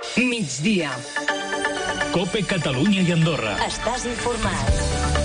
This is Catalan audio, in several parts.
Migdia. COPE Catalunya i Andorra. Estàs informat.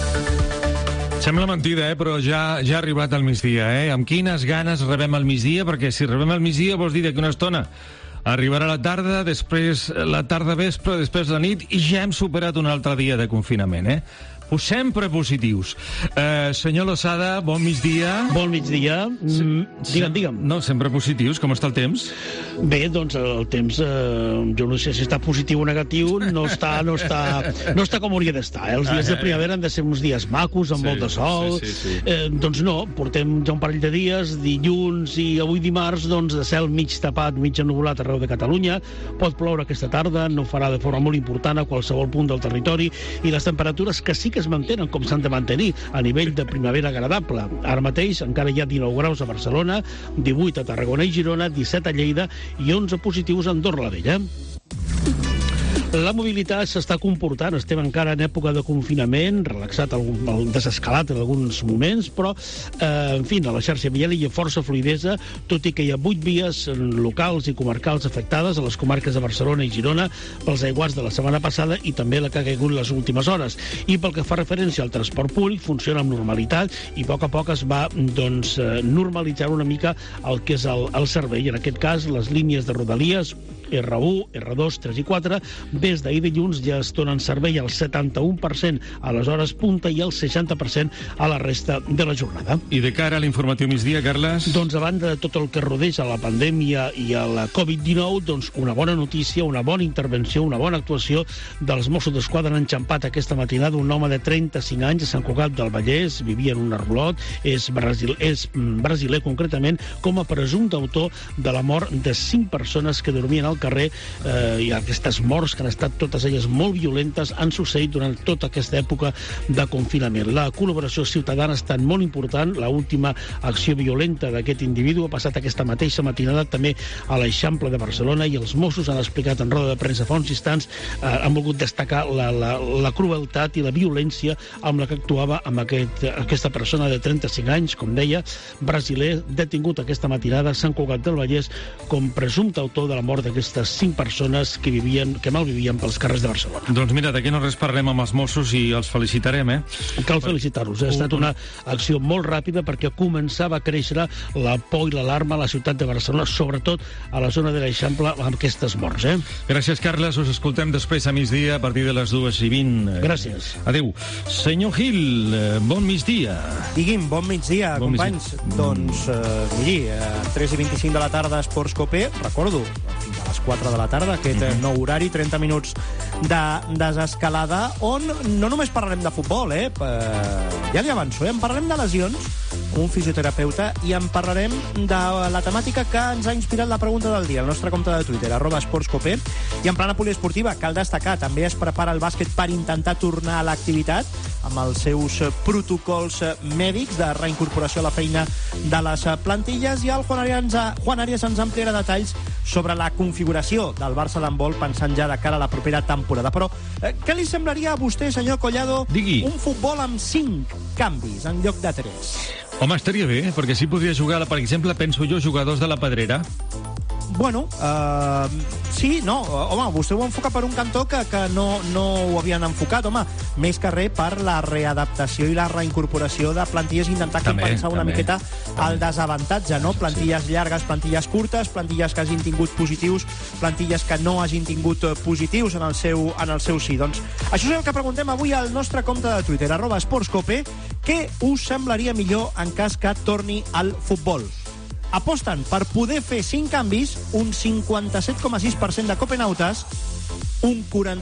Sembla mentida, però ja ha arribat el migdia, Amb quines ganes rebem el migdia, perquè si rebem el migdia vols dir d'aquí una estona arribarà la tarda, després la tarda vespre, després la nit, i ja hem superat un altre dia de confinament, Sempre positius. Senyor Losada, bon migdia. Bon migdia. Digue'm. No, sempre positius. Com està el temps? Bé, doncs el temps, jo no sé si està positiu o negatiu, no està com hauria d'estar. Els dies de primavera han de ser uns dies macos, amb molt de sol. Sí. Doncs no, portem ja un parell de dies, dilluns i avui dimarts, doncs de cel mig tapat, mig ennuvolat arreu de Catalunya. Pot ploure aquesta tarda, no farà de forma molt important a qualsevol punt del territori, i les temperatures que sí que es mantenen com s'han de mantenir a nivell de primavera agradable. Ara mateix encara hi ha 19 graus a Barcelona, 18 a Tarragona i Girona, 17 a Lleida i 11 positius a Andorra la Vella. La mobilitat s'està comportant, estem encara en època de confinament, relaxat, desescalat en alguns moments, però, en fi, a la xarxa viària hi ha força fluidesa, tot i que hi ha 8 vies locals i comarcals afectades a les comarques de Barcelona i Girona pels aiguats de la setmana passada i també la que ha caigut les últimes hores. I pel que fa referència al transport públic, funciona amb normalitat i a poc es va normalitzar una mica el que és el servei. En aquest cas, les línies de Rodalies, R1, R2, 3 i 4, des d'ahir dilluns ja es donen servei al 71% a les hores punta i al 60% a la resta de la jornada. I de cara a l'informatiu migdia, Carles? Doncs a banda de tot el que rodeja la pandèmia i a la Covid-19, doncs una bona notícia, una bona intervenció, una bona actuació dels Mossos d'Esquadra. Han enxampat aquesta matinada un home de 35 anys a Sant Cugat del Vallès, vivia en un arbolot, és brasiler concretament, com a presumpte autor de la mort de 5 persones que dormien al carrer, i aquestes morts, que han estat totes elles molt violentes, han succeït durant tota aquesta època de confinament. La col·laboració ciutadana ha estat molt important. L'última acció violenta d'aquest individu ha passat aquesta mateixa matinada també a l'Eixample de Barcelona, i els Mossos han explicat en roda de premsa fa uns instants, han volgut destacar la crueltat i la violència amb la que actuava amb aquesta persona de 35 anys, com deia, brasiler, detingut aquesta matinada a Sant Cugat del Vallès com presumpte autor de la mort d'aquestes 5 persones que malvivien pels carrers de Barcelona. Doncs mira, d'aquí no res parlem amb els Mossos i els felicitarem, Cal felicitar-los. Ha estat una acció molt ràpida perquè començava a créixer la por i l'alarma a la ciutat de Barcelona, sobretot a la zona de l'Eixample, amb aquestes morts, Gràcies, Carles. Us escoltem després a migdia a partir de les 2:20. Gràcies. Adéu. Senyor Gil, bon migdia. Digui'm, bon migdia, companys. Doncs, miri, 3:25 de la tarda, Esports COPE, recordo, fins a les 4 de la tarda, aquest nou horari, 30 minuts de desescalada, on no només parlarem de futbol, ja li avanço, en parlarem de lesions, un fisioterapeuta, i en parlarem de la temàtica que ens ha inspirat la pregunta del dia, el nostre compte de Twitter, @esportscope, i en plana poliesportiva, cal destacar, també es prepara el bàsquet per intentar tornar a l'activitat, amb els seus protocols mèdics de reincorporació a la feina de les plantilles, i el Juan Arias ens ampliarà detalls sobre la configuració del Barça d'handbol pensant ja de cara a la propera temporada. Però què li semblaria a vostè, senyor Collado, Digui. un futbol amb 5 canvis en lloc de 3? Home, estaria bé, perquè si podria jugar, per exemple, penso jo, jugadors de la Pedrera. Bueno, sí, no, home, vostè ho enfoca per un cantó que no ho havien enfocat, home, més que res per la readaptació i la reincorporació de plantilles, intentar compensar una miqueta el desavantatge, no? Plantilles llargues, plantilles curtes, plantilles que hagin tingut positius, plantilles que no hagin tingut positius en el seu si. Doncs això és el que preguntem avui al nostre compte de Twitter, @esportscope. Què us semblaria millor en cas que torni al futbol? Aposten per poder fer 5 canvis, un 57,6% de copenautes, un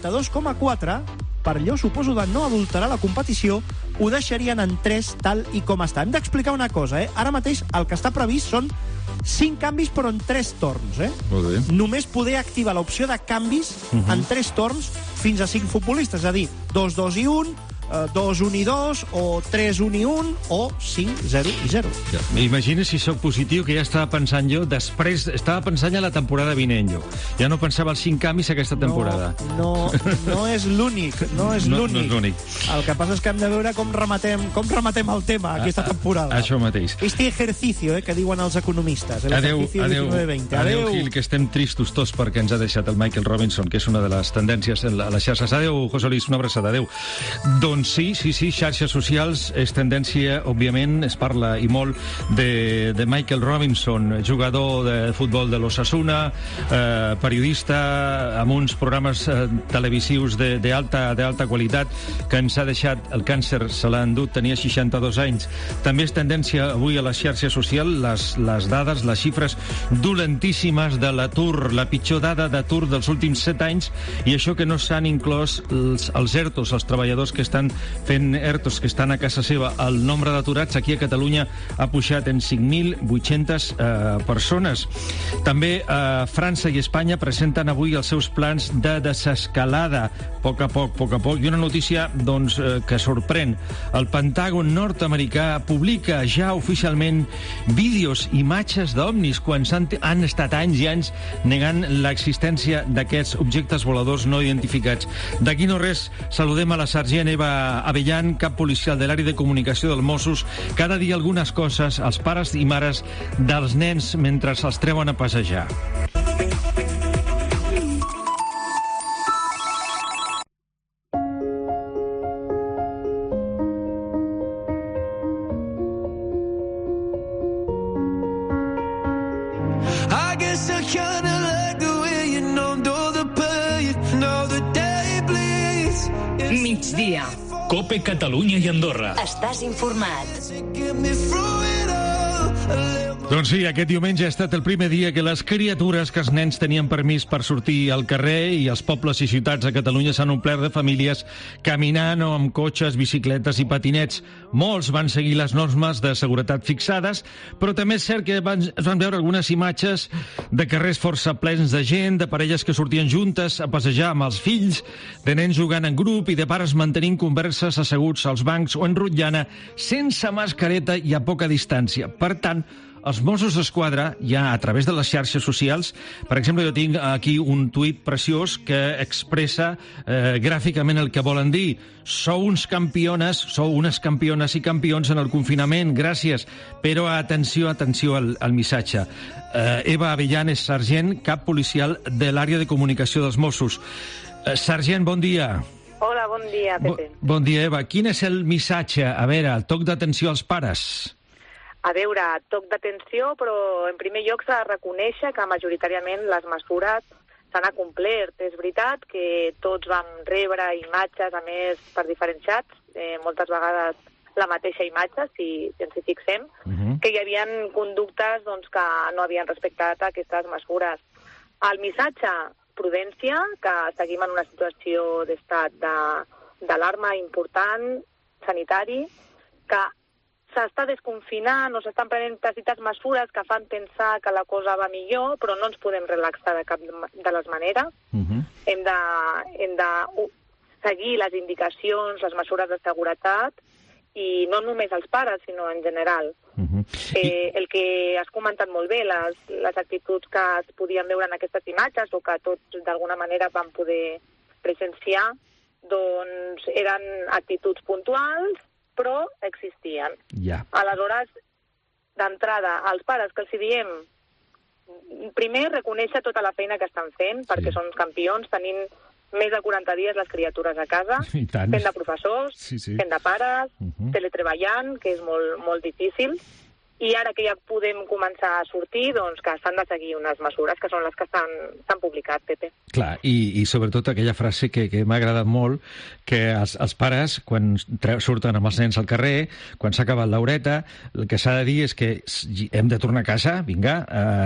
42,4%, per allò, suposo, de no adulterar la competició, ho deixarien en 3 tal i com està. Hem d'explicar una cosa, Ara mateix el que està previst són 5 canvis, però en 3 torns, Molt bé. Només poder activar l'opció de canvis en 3 torns fins a 5 futbolistes, és a dir, 2, 2 i 1, 2-1-2, o 3-1-1, o 5-0-0. Imagina si sóc positiu, que ja estava pensant jo, estava pensant ja la temporada vinent, jo. Ja no pensava els 5 canvis aquesta temporada. No és l'únic, no és l'únic. El que passa és que hem de veure com rematem el tema aquesta temporada. Això mateix. Este ejercicio, que diuen els economistes. Adéu, Gil, que estem tristos tots perquè ens ha deixat el Michael Robinson, que és una de les tendències a les xarxes. Adéu, José Luis, una abraçada, adéu. Doncs sí, xarxes socials és tendència, òbviament, es parla i molt de Michael Robinson, jugador de futbol de l'Osasuna, periodista amb uns programes televisius d'alta qualitat, que ens ha deixat el càncer, se l'ha endut, tenia 62 anys. També és tendència avui a les xarxes socials les dades, les xifres dolentíssimes de l'atur, la pitjor dada d'atur dels últims 7 anys, i això que no s'han inclòs els ERTOs, els treballadors que estan fent ERTOs, que estan a casa seva. El nombre d'aturats aquí a Catalunya ha pujat en 5.800 persones. També França i Espanya presenten avui els seus plans de desescalada, a poc a poc. I una notícia, doncs, que sorprèn. El Pentàgon nord-americà publica ja oficialment vídeos, imatges d'ovnis, quan han estat anys i anys negant l'existència d'aquests objectes voladors no identificats. D'aquí no res, saludem a la sergent Eva Abellán, cap policial de l'àrea de comunicació dels Mossos. Cada dia algunes coses als pares i mares dels nens mentre els treuen a passejar. Migdia. Cope Catalunya i Andorra. Estàs informat. Doncs sí, aquest diumenge ha estat el primer dia que les criatures, que els nens tenien permís per sortir al carrer, i els pobles i ciutats de Catalunya s'han omplert de famílies caminant o amb cotxes, bicicletes i patinets. Molts van seguir les normes de seguretat fixades, però també és cert que es van veure algunes imatges de carrers força plens de gent, de parelles que sortien juntes a passejar amb els fills, de nens jugant en grup i de pares mantenint converses asseguts als bancs o en rotllana sense mascareta i a poca distància. Per tant, els Mossos d'Esquadra, ja a través de les xarxes socials, per exemple, jo tinc aquí un tuit preciós que expressa gràficament el que volen dir. Sou unes campiones i campions en el confinament, gràcies, però atenció al missatge. Eva Abellán és sergent, cap policial de l'àrea de comunicació dels Mossos. Sergent, bon dia. Hola, bon dia, Pepe. Bon dia, Eva. Quin és el missatge? A veure, el toc d'atenció als pares. A veure, toc d'atenció, però en primer lloc s'ha de reconèixer que majoritàriament les mesures s'han acomplert. És veritat que tots vam rebre imatges, a més, per diferents xats, moltes vegades la mateixa imatge, si ens hi fixem, que hi havia conductes doncs, que no havien respectat aquestes mesures. El missatge, prudència, que seguim en una situació d'estat d'alarma important, sanitari, que s'està desconfinant o s'estan prenent petites mesures que fan pensar que la cosa va millor, però no ens podem relaxar de cap de les maneres. Hem de seguir les indicacions, les mesures de seguretat, i no només els pares, sinó en general. El que has comentat molt bé, les actituds que es podien veure en aquestes imatges o que tots d'alguna manera vam poder presenciar, doncs eren actituds puntuals, però existien. Aleshores, d'entrada, als pares que els diem, primer, reconèixer tota la feina que estan fent, perquè són campions, tenint més de 40 dies les criatures a casa, fent de professors, fent de pares, teletreballant, que és molt difícil, i ara que ja podem començar a sortir, doncs que s'han de seguir unes mesures, que són les que s'han publicat, Pepe. Clar, i sobretot aquella frase que m'ha agradat molt, que els pares, quan surten amb els nens al carrer, quan s'ha acabat l'horeta, el que s'ha de dir és que hem de tornar a casa, vinga,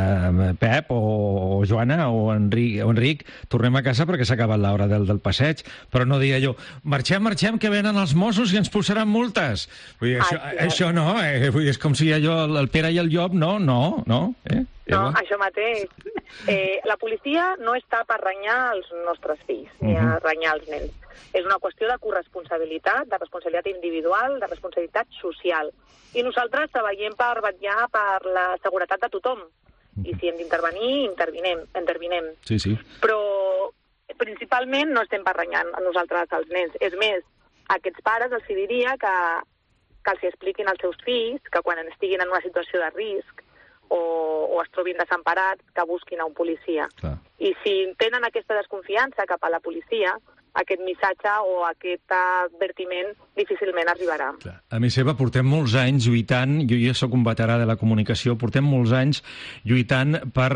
Pep o Joana o Enric, tornem a casa perquè s'ha acabat l'hora del passeig, però no dir allò, marxem, que venen els Mossos i ens posaran multes. Vull dir, això no, vull dir, és com si allò el Pere i el Llop, no? No, això mateix. La policia no està per renyar els nostres fills, ni a renyar els nens. És una qüestió de corresponsabilitat, de responsabilitat individual, de responsabilitat social. I nosaltres treballem per vetllar per la seguretat de tothom. I si hem d'intervenir, intervinem. Sí. Però principalment no estem per renyar a nosaltres els nens. És més, a aquests pares els diria que els expliquin als seus fills que quan estiguin en una situació de risc o es trobin desemparats, que busquin a un policia. Clar. I si tenen aquesta desconfiança cap a la policia, aquest missatge o aquest advertiment difícilment arribarà. Clar. A més, Eva, portem molts anys lluitant, jo ja soc un veterà de la comunicació, portem molts anys lluitant per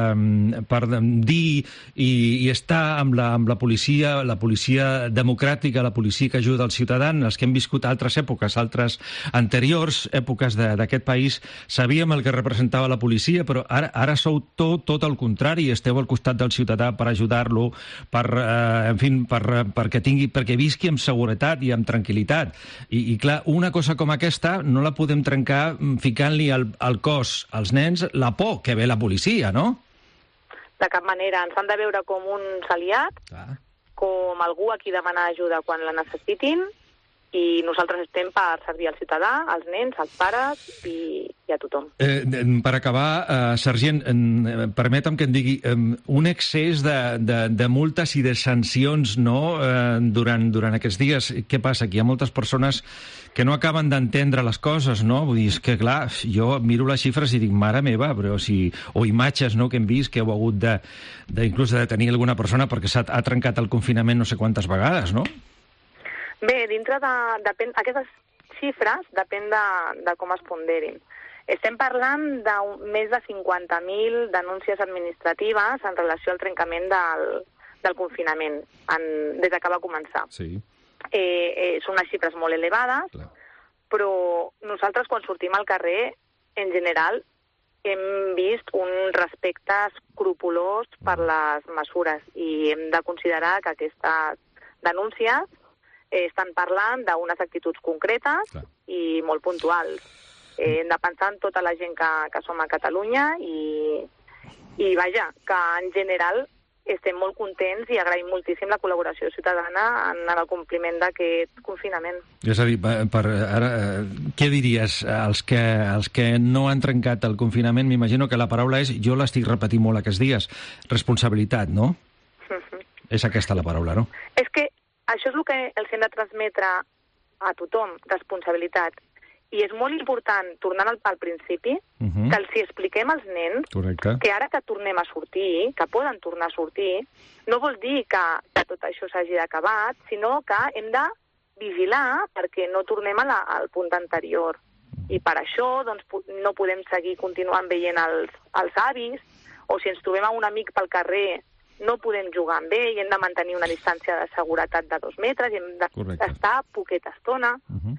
dir i estar amb la policia democràtica, la policia que ajuda els ciutadans, els que hem viscut altres èpoques, altres anteriors èpoques d'aquest país, sabíem el que representava la policia, però ara sou tot el contrari, esteu al costat del ciutadà per ajudar-lo, perquè visqui amb seguretat i amb tranquil·litat. I clar, una cosa com aquesta no la podem trencar ficant-li al cos als nens la por que ve la policia, no? De cap manera. Ens han de veure com uns aliats, com algú a qui demanar ajuda quan la necessitin, i nosaltres estem per servir al ciutadà, als nens, als pares i a tothom. Per acabar, sergent, permetem que em digui, un excés de multes i de sancions durant aquests dies. Què passa? Que hi ha moltes persones que no acaben d'entendre les coses, no? Vull dir, és que, clar, jo miro les xifres i dic, mare meva, però o imatges que hem vist que heu hagut inclús de detenir alguna persona perquè ha trencat el confinament no sé quantes vegades, no? Bé, aquestes xifres depèn de com es ponderin. Estem parlant de més de 50.000 denúncies administratives en relació al trencament del confinament, des que va començar. Sí. Són unes xifres molt elevades, clar, però nosaltres quan sortim al carrer, en general, hem vist un respecte escrupolós per les mesures i hem de considerar que aquestes denúncies estan parlant d'unes actituds concretes i molt puntuals. Hem de pensar en tota la gent que som a Catalunya i vaja, que en general estem molt contents i agraïm moltíssim la col·laboració ciutadana en el compliment d'aquest confinament. És a dir, ara, què diries als que no han trencat el confinament? M'imagino que la paraula és, jo l'estic repetint molt aquests dies, responsabilitat, no? És aquesta la paraula, no? És que això és el que els hem de transmetre a tothom, responsabilitat. I és molt important, tornant al principi, que els expliquem als nens que ara que tornem a sortir, que poden tornar a sortir, no vol dir que tot això s'hagi d'acabar, sinó que hem de vigilar perquè no tornem al punt anterior. I per això doncs, no podem seguir continuant veient els avis, o si ens trobem a un amic pel carrer no podem jugar amb ell, hem de mantenir una distància de seguretat de 2 metres, hem d'estar poqueta estona.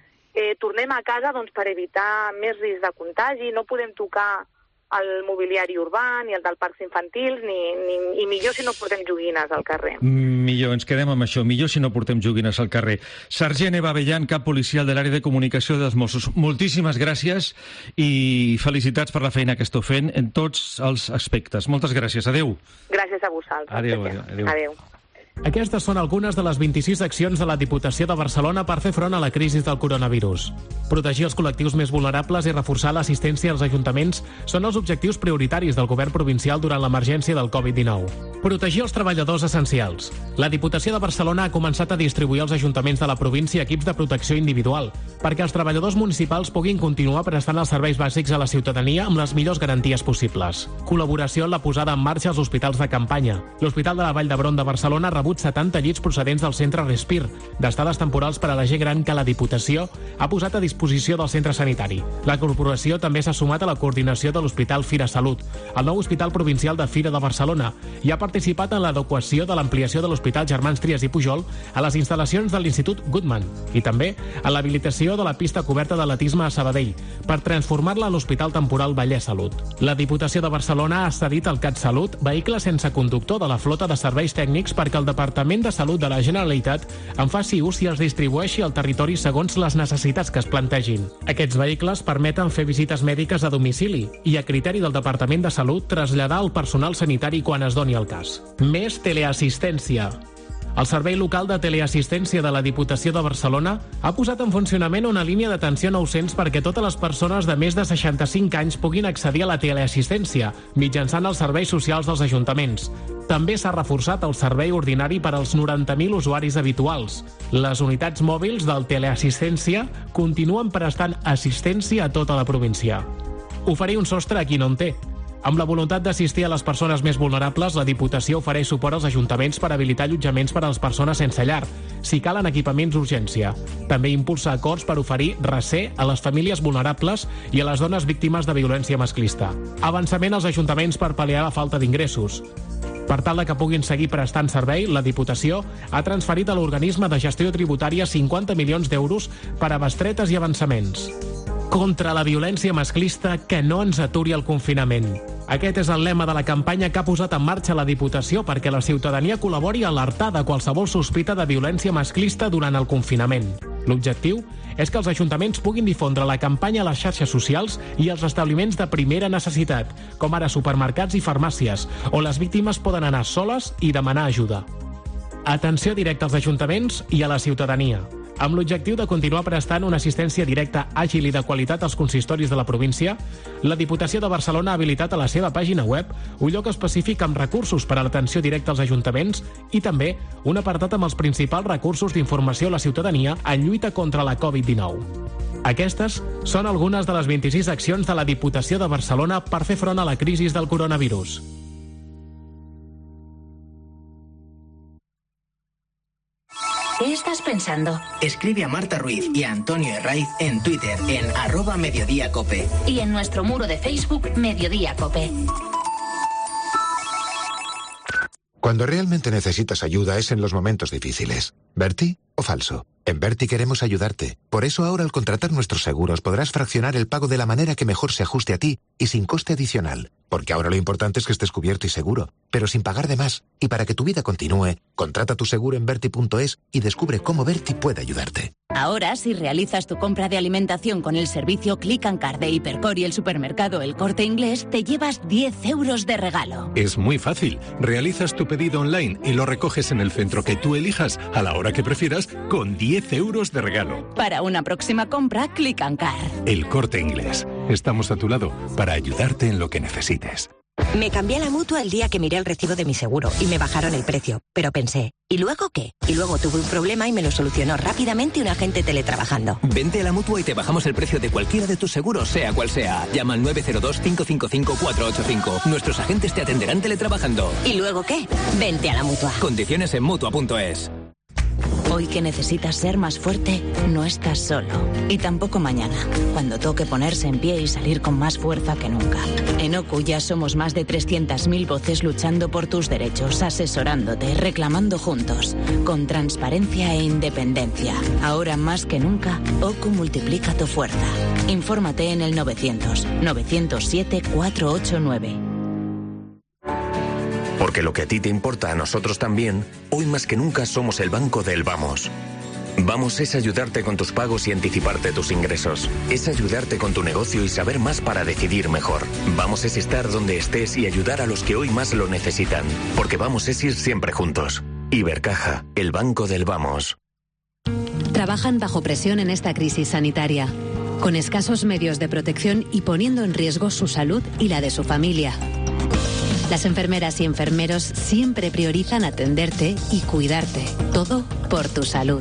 Tornem a casa doncs, per evitar més risc de contagi, no podem tocar el mobiliari urbà ni el del parcs infantils, i millor si no portem joguines al carrer. Millor, ens quedem amb això, millor si no portem joguines al carrer. Sergent Eva Abellán, cap policial de l'àrea de comunicació dels Mossos, moltíssimes gràcies i felicitats per la feina que esteu fent en tots els aspectes. Moltes gràcies, adeu. Gràcies a vosaltres. Adeu. Aquestes són algunes de les 26 accions de la Diputació de Barcelona per fer front a la crisi del coronavirus. Protegir els col·lectius més vulnerables i reforçar l'assistència als ajuntaments són els objectius prioritaris del govern provincial durant l'emergència del Covid-19. Protegir els treballadors essencials. La Diputació de Barcelona ha començat a distribuir als ajuntaments de la província equips de protecció individual perquè els treballadors municipals puguin continuar prestant els serveis bàsics a la ciutadania amb les millors garanties possibles. Col·laboració en la posada en marxa als hospitals de campanya. L'Hospital de la Vall d'Hebron de Barcelona ha rebut 70 llits procedents del centre Respir, d'estades temporals per a la gent gran que la Diputació ha posat a disposició del centre sanitari. La corporació també s'ha sumat a la coordinació de l'Hospital Fira Salut, el nou Hospital Provincial de Fira de Barcelona, i ha participat en l'adequació de l'ampliació de l'Hospital Germans Trias i Pujol a les instal·lacions de l'Institut Goodman, i també en l'habilitació de la pista coberta d'atletisme a Sabadell, per transformar-la a l'Hospital Temporal Vallès Salut. La Diputació de Barcelona ha cedit al CatSalut vehicles sense conductor de la flota de serveis tècnics perquè el Departament de Salut de la Generalitat en faci ús i els distribueixi al territori segons les necessitats que es plantegin. Aquests vehicles permeten fer visites mèdiques a domicili i, a criteri del Departament de Salut, traslladar el personal sanitari quan es doni el cas. Més teleassistència. El Servei Local de Teleassistència de la Diputació de Barcelona ha posat en funcionament una línia d'atenció 900 perquè totes les persones de més de 65 anys puguin accedir a la teleassistència mitjançant els serveis socials dels ajuntaments. També s'ha reforçat el servei ordinari per als 90.000 usuaris habituals. Les unitats mòbils del teleassistència continuen prestant assistència a tota la província. Oferir un sostre a qui no en té. Amb la voluntat d'assistir a les persones més vulnerables, la Diputació ofereix suport als ajuntaments per habilitar allotjaments per a les persones sense llar, si calen equipaments d'urgència. També impulsa acords per oferir recer a les famílies vulnerables i a les dones víctimes de violència masclista. Avançament als ajuntaments per pal·liar la falta d'ingressos. Per tal que puguin seguir prestant servei, la Diputació ha transferit a l'organisme de gestió tributària 50 milions d'euros per a bestretes i avançaments. Contra la violència masclista, que no ens aturi el confinament. Aquest és el lema de la campanya que ha posat en marxa la Diputació perquè la ciutadania col·labori a alertar de qualsevol sospita de violència masclista durant el confinament. L'objectiu és que els ajuntaments puguin difondre la campanya a les xarxes socials i als establiments de primera necessitat, com ara supermercats i farmàcies, on les víctimes poden anar soles i demanar ajuda. Atenció directa als ajuntaments i a la ciutadania. Amb l'objectiu de continuar prestant una assistència directa, àgil i de qualitat als consistoris de la província, la Diputació de Barcelona ha habilitat a la seva pàgina web un lloc específic amb recursos per a l'atenció directa als ajuntaments i també un apartat amb els principals recursos d'informació a la ciutadania en lluita contra la Covid-19. Aquestes són algunes de les 26 accions de la Diputació de Barcelona per fer front a la crisi del coronavirus. ¿Qué estás pensando? Escribe a Marta Ruiz y a Antonio Herraiz en Twitter en @mediodíacope. Y en nuestro muro de Facebook, Mediodía Cope. Cuando realmente necesitas ayuda es en los momentos difíciles. ¿Berti o falso? En Berti queremos ayudarte. Por eso ahora al contratar nuestros seguros podrás fraccionar el pago de la manera que mejor se ajuste a ti y sin coste adicional. Porque ahora lo importante es que estés cubierto y seguro, pero sin pagar de más. Y para que tu vida continúe, contrata tu seguro en Berti.es y descubre cómo Berti puede ayudarte. Ahora, si realizas tu compra de alimentación con el servicio Click & Card de Hipercor y el supermercado El Corte Inglés, te llevas 10 euros de regalo. Es muy fácil. Realizas tu pedido online y lo recoges en el centro que tú elijas a la hora que prefieras con 10 euros de regalo. Para una próxima compra, Click & Card. El Corte Inglés. Estamos a tu lado para ayudarte en lo que necesites. Me cambié a la Mutua el día que miré el recibo de mi seguro y me bajaron el precio. Pero pensé, ¿y luego qué? Y luego tuve un problema y me lo solucionó rápidamente un agente teletrabajando. Vente a la Mutua y te bajamos el precio de cualquiera de tus seguros, sea cual sea. Llama al 902-555-485. Nuestros agentes te atenderán teletrabajando. ¿Y luego qué? Vente a la Mutua. Condiciones en Mutua.es. Hoy que necesitas ser más fuerte, no estás solo. Y tampoco mañana, cuando toque ponerse en pie y salir con más fuerza que nunca. En OCU ya somos más de 300.000 voces luchando por tus derechos, asesorándote, reclamando juntos, con transparencia e independencia. Ahora más que nunca, OCU multiplica tu fuerza. Infórmate en el 900-907-489. Porque lo que a ti te importa, a nosotros también, hoy más que nunca somos el banco del Vamos. Vamos es ayudarte con tus pagos y anticiparte tus ingresos. Es ayudarte con tu negocio y saber más para decidir mejor. Vamos es estar donde estés y ayudar a los que hoy más lo necesitan. Porque Vamos es ir siempre juntos. Ibercaja, el banco del Vamos. Trabajan bajo presión en esta crisis sanitaria, con escasos medios de protección y poniendo en riesgo su salud y la de su familia. Las enfermeras y enfermeros siempre priorizan atenderte y cuidarte. Todo por tu salud.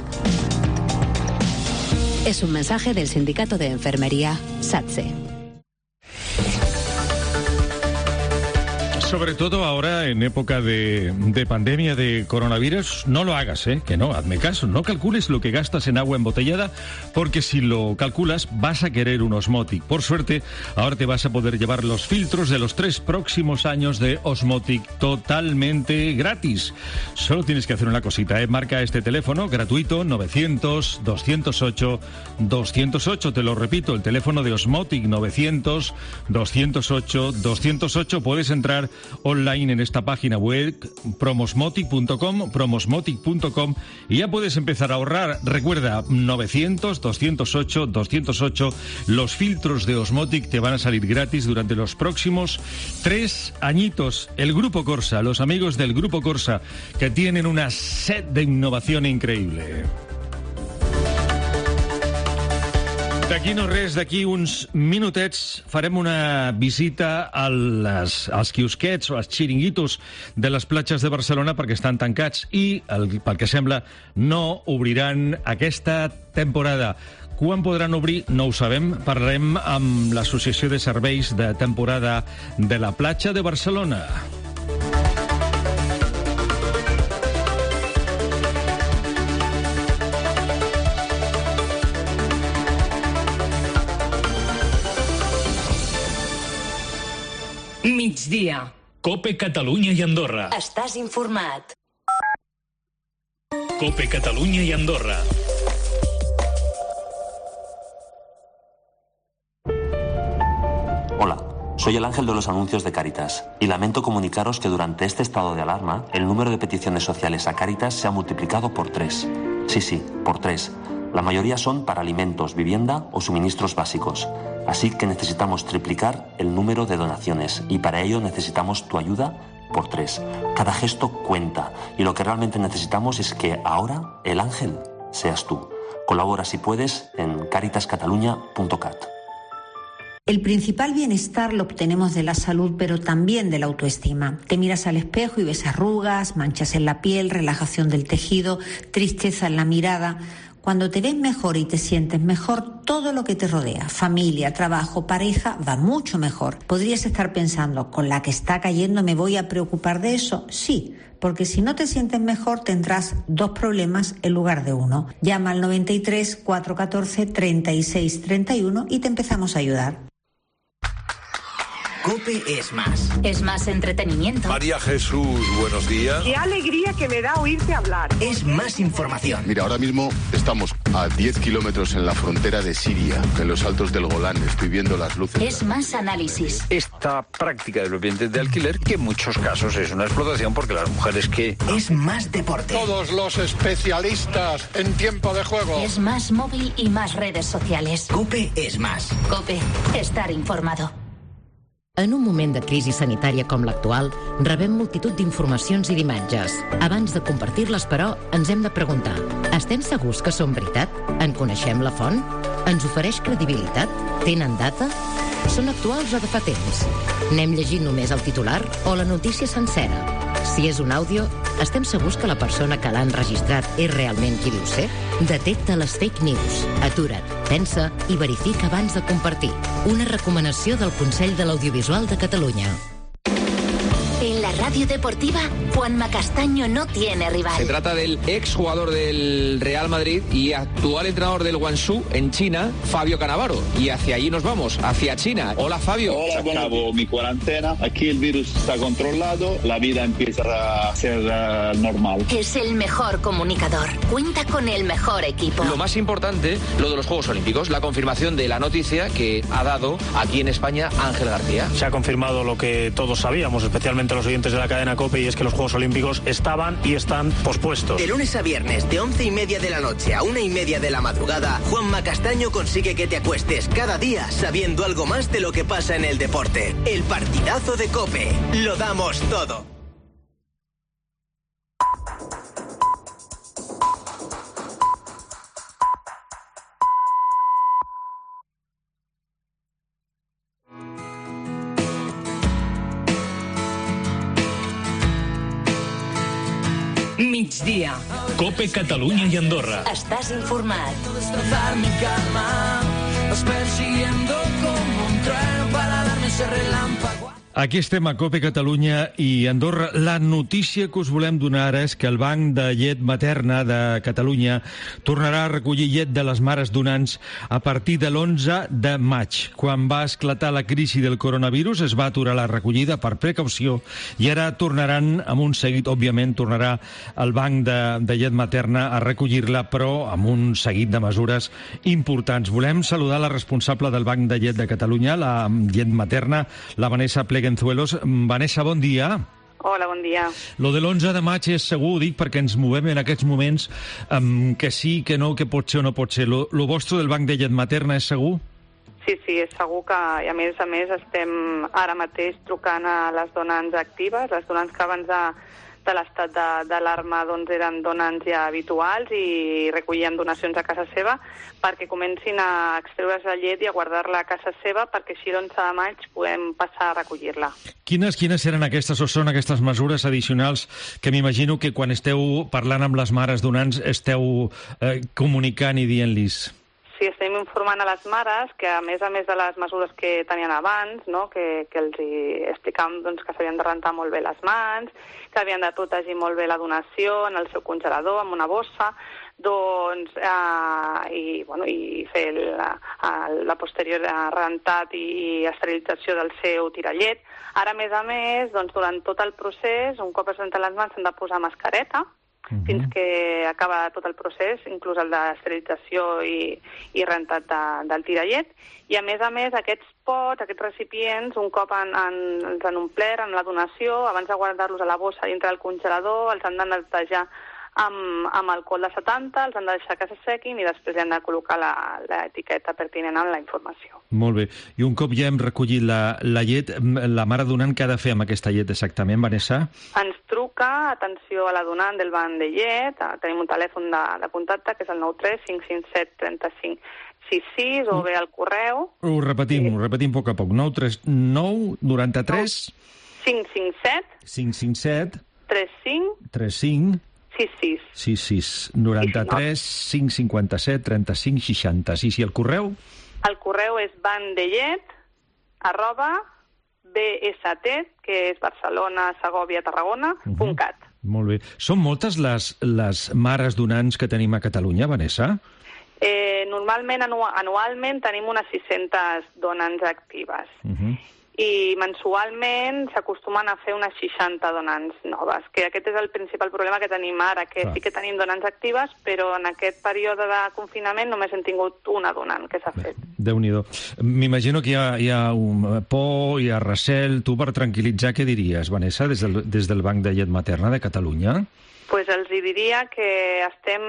Es un mensaje del Sindicato de Enfermería, SATSE. Sobre todo ahora, en época de pandemia de coronavirus, no lo hagas, que no, hazme caso. No calcules lo que gastas en agua embotellada, porque si lo calculas vas a querer un Osmotic. Por suerte, ahora te vas a poder llevar los filtros de los 3 próximos años de Osmotic totalmente gratis. Solo tienes que hacer una cosita, marca este teléfono gratuito 900-208-208. Te lo repito, el teléfono de Osmotic 900-208-208. Puedes entrar online en esta página web, promosmotic.com, y ya puedes empezar a ahorrar. Recuerda, 900, 208, 208, los filtros de Osmotic te van a salir gratis durante los próximos 3 añitos. El Grupo Corsa, los amigos del Grupo Corsa, que tienen una sed de innovación increïble. D'aquí no res, d'aquí uns minutets farem una visita als quiosquets o als xiringuitos de les platges de Barcelona perquè estan tancats i, pel que sembla, no obriran aquesta temporada. Quan podran obrir? No ho sabem. Parlarem amb l'Associació de Serveis de Temporada de la Platja de Barcelona. Migdia. COPE Catalunya i Andorra. Estàs informat. COPE Catalunya i Andorra. Hola, soy el ángel de los anuncios de Cáritas y lamento comunicaros que durante este estado de alarma el número de peticiones sociales a Cáritas se ha multiplicado por 3. Sí, por 3. La mayoría son para alimentos, vivienda o suministros básicos. Así que necesitamos triplicar el número de donaciones y para ello necesitamos tu ayuda por 3. Cada gesto cuenta y lo que realmente necesitamos es que ahora el ángel seas tú. Colabora si puedes en caritascatalunya.cat. El principal bienestar lo obtenemos de la salud, pero también de la autoestima. Te miras al espejo y ves arrugas, manchas en la piel, relajación del tejido, tristeza en la mirada. Cuando te ves mejor y te sientes mejor, todo lo que te rodea, familia, trabajo, pareja, va mucho mejor. Podrías estar pensando, ¿con la que está cayendo me voy a preocupar de eso? Sí, porque si no te sientes mejor tendrás 2 problemas en lugar de 1. Llama al 93 414 36 31 y te empezamos a ayudar. COPE es más. Es más entretenimiento. María Jesús, buenos días. Qué alegría que me da oírte hablar. Es más información. Mira, ahora mismo estamos a 10 kilómetros en la frontera de Siria, en los altos del Golán. Estoy viendo las luces. Es más análisis. Esta práctica de los bienes de alquiler, que en muchos casos es una explotación porque las mujeres que... Es más deporte. Todos los especialistas en tiempo de juego. Es más móvil y más redes sociales. COPE es más. COPE, estar informado. En un moment de crisi sanitària com l'actual, rebem multitud d'informacions i d'imatges. Abans de compartir-les, però, ens hem de preguntar: estem segurs que són veritat? En coneixem la font? Ens ofereix credibilitat? Tenen data? Són actuals o de fa temps? N'hem llegit només el titular o la notícia sencera? Si és un àudio, estem segurs que la persona que l'ha enregistrat és realment qui diu ser? Detecta les fake news. Atura't, pensa i verifica abans de compartir. Una recomanació del Consell de l'Audiovisual de Catalunya. En la radio deportiva, Juanma Castaño no tiene rival. Se trata del exjugador del Real Madrid y actual entrenador del Guangzhou en China, Fabio Cannavaro. Y hacia allí nos vamos, hacia China. Hola, Fabio. Hola, acabo mi cuarentena. Aquí el virus está controlado, la vida empieza a ser normal. Es el mejor comunicador. Cuenta con el mejor equipo. Lo más importante, lo de los Juegos Olímpicos, la confirmación de la noticia que ha dado aquí en España Ángel García. Se ha confirmado lo que todos sabíamos, especialmente los oyentes de la cadena COPE, y es que los Juegos Olímpicos estaban y están pospuestos. De lunes a viernes, de 11:30 de la noche a 1:30 de la madrugada, Juanma Castaño consigue que te acuestes cada día sabiendo algo más de lo que pasa en el deporte. El partidazo de COPE. Lo damos todo. Migdia. COPE Catalunya i Andorra. Estàs informat. Destrozar mi calma, vas persiguiendo como un trueno para darme ese relámpago. Aquí estem a COPE Catalunya i Andorra. La notícia que us volem donar ara és que el Banc de Llet Materna de Catalunya tornarà a recollir llet de les mares donants a partir de l'11 de maig. Quan va esclatar la crisi del coronavirus es va aturar la recollida per precaució i ara tornaran amb un seguit, òbviament, tornarà el Banc de Llet Materna a recollir-la, però amb un seguit de mesures importants. Volem saludar la responsable del Banc de Llet de Catalunya, la llet materna, la Vanessa Plega Argenzuelos. Vanessa, bon dia. Hola, bon dia. Lo de l'11 de maig és segur, dic, perquè ens movem en aquests moments que sí, que no, que pot ser o no pot ser. Lo vostre del Banc de Llet Materna és segur? Sí, és segur que, i a més estem ara mateix trucant a les donants actives, les donants que abans de l'estat d'alarma doncs, eren donants ja habituals i recollien donacions a casa seva perquè comencin a extreure's la llet i a guardar-la a casa seva perquè així l'11 de maig podem passar a recollir-la. Quines eren aquestes o són aquestes mesures addicionals que m'imagino que quan esteu parlant amb les mares donants esteu comunicant i dient-los? Sí, estem informant a les mares que, a més de les mesures que tenien abans, no? que els explicàvem doncs, que s'havien de rentar molt bé les mans, que havien de protegir molt bé la donació en el seu congelador, amb una bossa, doncs, i fer la posterior rentat i esterilització del seu tirallet. Ara, a més, doncs, durant tot el procés, un cop es renten les mans, s'han de posar mascareta, fins que acaba tot el procés, inclús el d'esterilització i rentat del tirallet. I, a més, aquests pots, aquests recipients, un cop ens han omplert en la donació, abans de guardar-los a la bossa dintre del congelador, els han de netejar amb alcohol de 70, els han de deixar que s'assequin i després hi han de col·locar l'etiqueta pertinent amb la informació. Molt bé. I un cop ja hem recollit la llet, la mare donant què ha de fer amb aquesta llet exactament, Vanessa? Ens truca, atenció a la donant del banc de llet, tenim un telèfon de contacte que és el 93 557 35 66 o bé al correu. Ho repetim a poc a poc. 939 93 557 557 35 66 93 557 35 66. I el correu? El correu és bandellet @bst, que és Barcelona, Segòvia, Tarragona, .cat. Molt bé. Són moltes les mares donants que tenim a Catalunya, Vanessa? Normalment, anualment, tenim unes 600 donants actives. I mensualment s'acostumen a fer unes 60 donants noves, que aquest és el principal problema que tenim ara, que sí que tenim donants actives, però en aquest període de confinament només hem tingut una donant que s'ha fet. Déu-n'hi-do. M'imagino que hi ha un por, hi ha recel. Tu, per tranquil·litzar, què diries, Vanessa, des del Banc de Llet Materna de Catalunya? Pues els diria que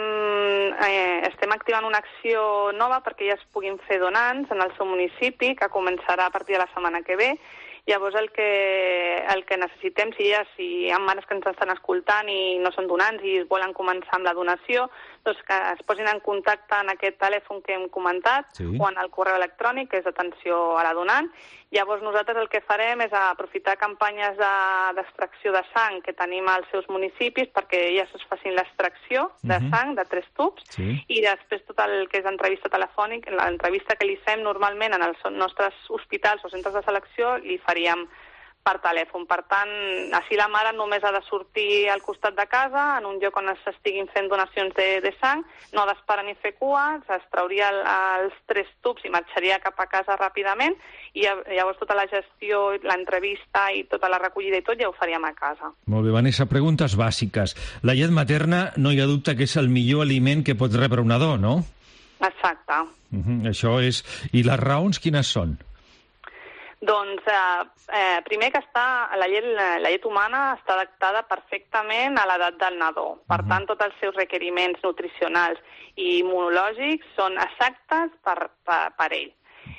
estem activant una acció nova perquè ja es puguin fer donants en el seu municipi, que començarà a partir de la setmana que ve. Llavors el que necessitem, si hi ha mares que ens estan escoltant i no són donants i volen començar amb la donació, doncs que es posin en contacte en aquest telèfon que hem comentat o en el correu electrònic, que és atenció a la donant. Llavors nosaltres el que farem és aprofitar campanyes d'extracció de sang que tenim als seus municipis perquè elles es facin l'extracció de sang de 3 tubs i després tot el que és entrevista telefònica, l'entrevista que li fem normalment en els nostres hospitals o centres de selecció li faríem per telèfon. Per tant, així la mare només ha de sortir al costat de casa, en un lloc on s'estiguin fent donacions de sang, no ha d'esperar ni fer cua, s'extrauria els 3 tubs i marxaria cap a casa ràpidament i llavors tota la gestió, l'entrevista i tota la recollida i tot ja ho faríem a casa. Molt bé, Vanessa, preguntes bàsiques. La llet materna no hi ha dubte que és el millor aliment que pot rebre un nadó, no? Exacte. Això és... I les raons quines són? Doncs, primer que la llet humana està adaptada perfectament a l'edat del nadó. Per tant, tots els seus requeriments nutricionals i immunològics són exactes per ell.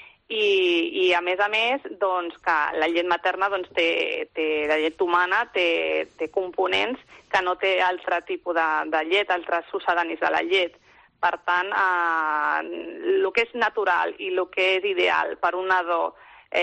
I a més, doncs, que la llet materna, doncs, la llet humana té components que no té altre tipus de llet, altres succedanis de la llet. Per tant, el que és natural i el que és ideal per un nadó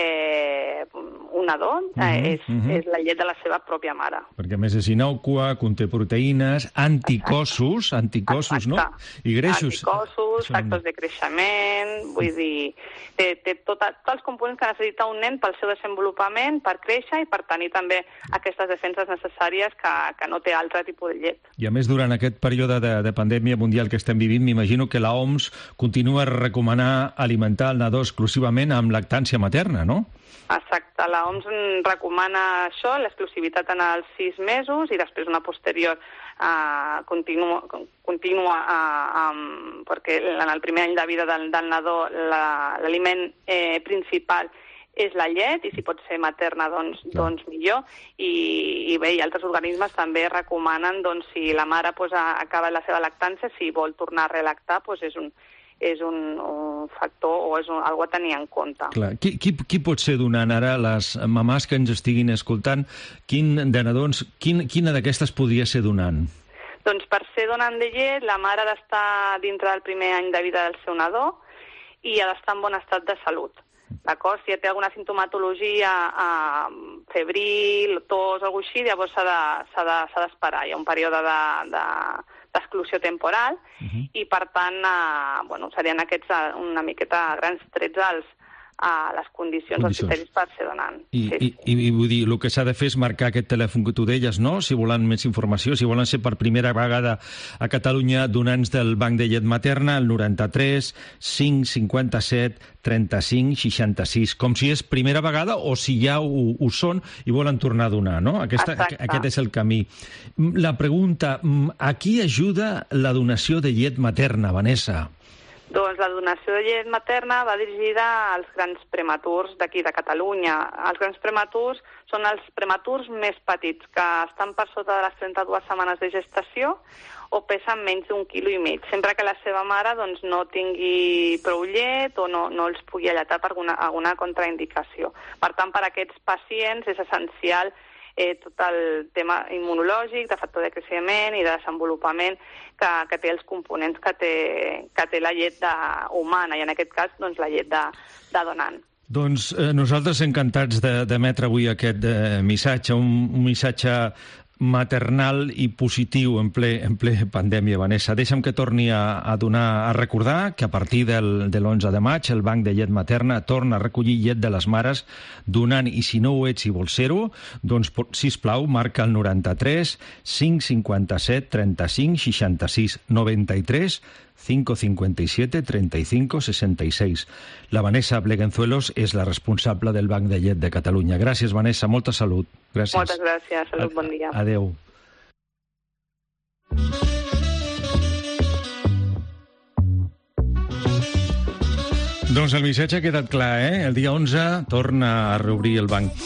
és la llet de la seva pròpia mare. Perquè a més és inocua, conté proteïnes, anticossos, no? I greixos. Anticossos, factors de creixement, vull dir, té tots els components que necessita un nen pel seu desenvolupament, per créixer i per tenir també aquestes defenses necessàries que no té altre tipus de llet. I a més, durant aquest període de pandèmia mundial que estem vivint, m'imagino que l'OMS continua a recomanar alimentar el nadó exclusivament amb lactància materna, no? Exacte, l'OMS recomana això, l'exclusivitat en els 6 mesos i després una posterior contínua perquè en el primer any de vida del nadó l'aliment principal és la llet, i si pot ser materna, doncs millor. I bé, i altres organismes també recomanen, doncs, si la mare ha acabat la seva lactància, si vol tornar a relactar, doncs és un factor o és algo a tenir en compte. Clar. Qui pot ser donant ara, les mamàs que ens estiguin escoltant, quina d'aquestes podria ser donant? Doncs per ser donant de llet, la mare ha d'estar dintre del primer any de vida del seu nadó i ha d'estar en bon estat de salut. D'acord? Si té alguna sintomatologia febril, tos o alguna cosa així, llavors s'ha d'esperar. Hi ha un període d'exclusió temporal i, per tant, serien aquests una miqueta grans trets a les condicions, als criteris per ser donant. I vull dir, el que s'ha de fer és marcar aquest telèfon que tu deies, no? Si volen més informació, si volen ser per primera vegada a Catalunya donants del Banc de Llet Materna, el 93 557 35 66, com si és primera vegada o si ja ho són i volen tornar a donar, no? Aquest és el camí. La pregunta, a qui ajuda la donació de llet materna, Vanessa? Doncs la donació de llet materna va dirigida als grans prematurs d'aquí de Catalunya. Els grans prematurs són els prematurs més petits, que estan per sota de les 32 setmanes de gestació o pesen menys d'1,5 quilo, sempre que la seva mare no tingui prou llet o no els pugui alletar per alguna contraindicació. Per tant, per a aquests pacients és essencial tot el tema immunològic, de factor de creixement i de desenvolupament que té els components que té la llet humana, i en aquest cas la llet de donant. Doncs nosaltres encantats d'emetre avui aquest missatge, un missatge maternal i positiu en ple pandèmia, Vanessa. Deixa'm que torni a recordar que a partir de l'11 de maig el Banc de Llet Materna torna a recollir llet de les mares donant, i si no ho ets i vols ser-ho, doncs, sisplau, marca el 93 557 35 66 93 557 35 66. La Vanessa Bleguenzuelos és la responsable del Banc de Llet de Catalunya. Gràcies, Vanessa. Molta salut. Gràcies. Moltes gràcies. Salut, bon dia. Adéu. Doncs el missatge ha quedat clar, El dia 11 torna a reobrir el banc.